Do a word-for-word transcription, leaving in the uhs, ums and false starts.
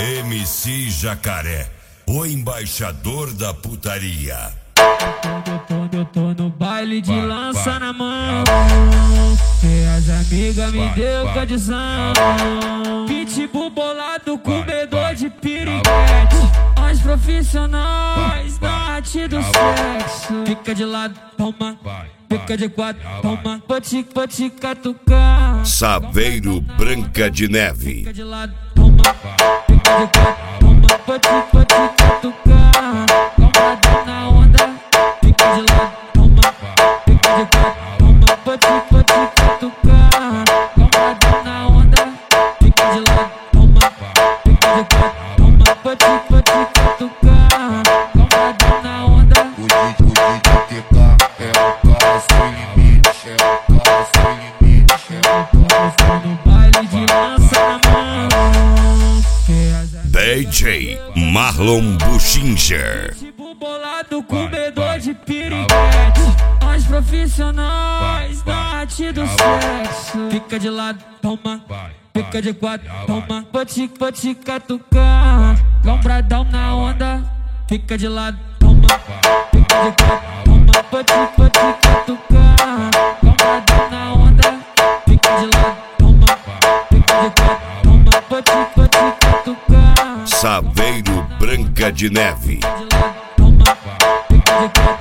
M C Jacaré, o embaixador da putaria. Quando eu tô no baile de lança na mão, e as amigas me deu condição. Pitbull bolado, comedor de piriguete. Nós profissionais da arte do sexo. Fica de lado, toma. Fica de quatro, toma. Vou te, vou te catucar. Saveiro Branca de Neve. Fica de lado, toma. Fica de quatro, toma. Vou te, vou te catucar. Calma na onda. Fica de lado, toma. Fica de quatro, toma. Vou te, vou te catucar. Calma na onda. Fica de lado, toma. Fica de quatro, toma. Vou te, vou te catucar. Calma na onda. O D J T K é o cara sem limite, é o cara sem limite, é o cara sem limite. No baile de lança na mão, D J Marlon Buchinger. Pitbull bolado, comedor de piriguete. Nós profissionais da arte do sexo. Fica de lado, toma. Fica de quatro, toma. Vou te, vou te catucar. Lombradão na onda. Fica de lado, toma. Fica de quatro, toma. Vou te, vou te catucar. Lombradão na onda. Fica de lado, toma. Fica de quatro, toma. Vou te, vou te catucar. Saveiro Branca de Neve. Fica de lado, toma. Fica de quatro,